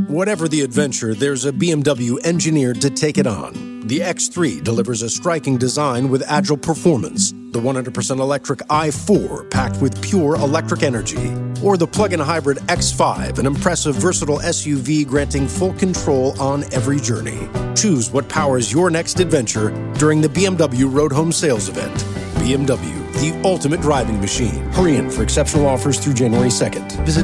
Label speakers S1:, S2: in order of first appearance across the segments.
S1: Whatever the adventure, there's a BMW engineered to take it on. The X3 delivers a striking design with agile performance. The 100% electric i4 packed with pure electric energy. Or the plug-in hybrid X5, an impressive, versatile SUV granting full control on every journey. Choose what powers your next adventure during the BMW Road Home Sales Event. BMW, the ultimate driving machine. Hurry in for exceptional offers through January 2nd. Visit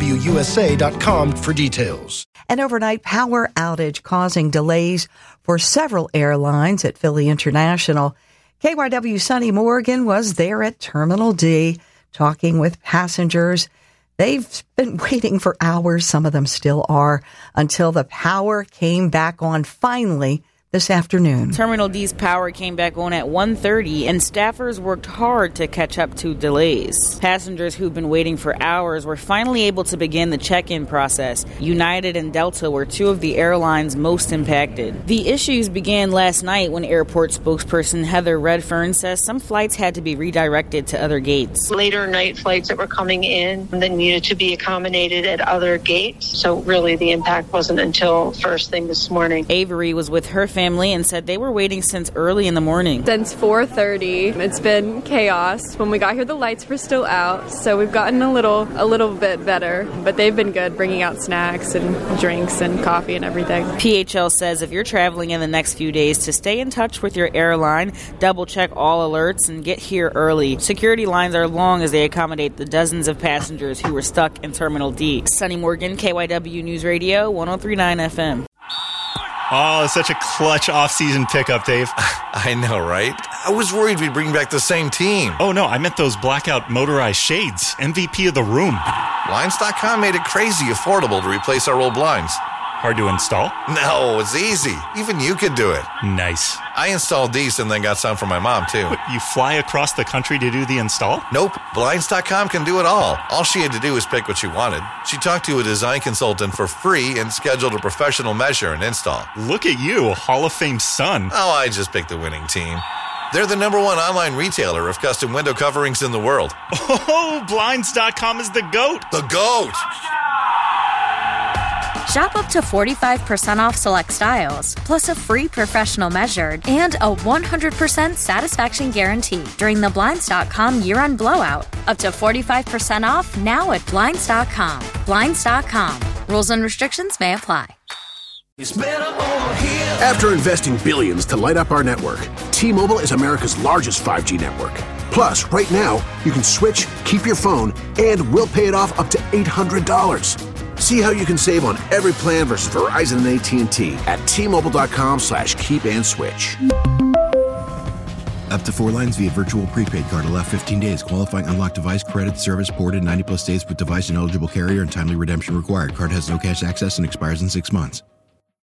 S1: BMWUSA.com for details.
S2: An overnight power outage causing delays for several airlines at Philly International. KYW Sonny Morgan was there at Terminal D talking with passengers. They've been waiting for hours, some of them still are, until the power came back on finally this afternoon.
S3: Terminal D's power came back on at 1:30, and staffers worked hard to catch up to delays. Passengers who've been waiting for hours were finally able to begin the check-in process. United and Delta were two of the airlines most impacted. The issues began last night when airport spokesperson Heather Redfern says some flights had to be redirected to other gates.
S4: Later night flights that were coming in that needed to be accommodated at other gates. So really the impact wasn't until first thing this morning.
S3: Avery was with her family and said they were waiting since early in the morning.
S5: Since 4:30, it's been chaos. When we got here, the lights were still out, so we've gotten a little bit better. But they've been good, bringing out snacks and drinks and coffee and everything.
S3: PHL says if you're traveling in the next few days, to stay in touch with your airline, double check all alerts, and get here early. Security lines are long as they accommodate the dozens of passengers who were stuck in Terminal D. Sonny Morgan, KYW News Radio, 103.9 FM.
S6: Oh, such a clutch off-season pickup, Dave.
S7: I know, right? I was worried we'd bring back the same team.
S6: Oh, no, I meant those blackout motorized shades. MVP of the room.
S7: Blinds.com made it crazy affordable to replace our old blinds.
S6: Hard to install?
S7: No, it's easy. Even you could do it.
S6: Nice.
S7: I installed these and then got some for my mom, too.
S6: What, you fly across the country to do the install?
S7: Nope. Blinds.com can do it all. All she had to do was pick what she wanted. She talked to a design consultant for free and scheduled a professional measure and install.
S6: Look at you, a Hall of Fame son.
S7: Oh, I just picked the winning team. They're the #1 online retailer of custom window coverings in the world.
S6: Oh, Blinds.com is the GOAT.
S7: The GOAT!
S8: Shop up to 45% off select styles, plus a free professional measured and a 100% satisfaction guarantee during the Blinds.com year-end blowout. Up to 45% off now at Blinds.com. Blinds.com. Rules and restrictions may apply.
S9: After investing billions to light up our network, T-Mobile is America's largest 5G network. Plus, right now, you can switch, keep your phone, and we'll pay it off up to $800. See how you can save on every plan versus Verizon and AT&T at T-Mobile.com/keep-and-switch.
S10: Up to 4 lines via virtual prepaid card. Allow 15 days. Qualifying unlocked device credit service ported 90-plus days with device and eligible carrier and timely redemption required. Card has no cash access and expires in 6 months.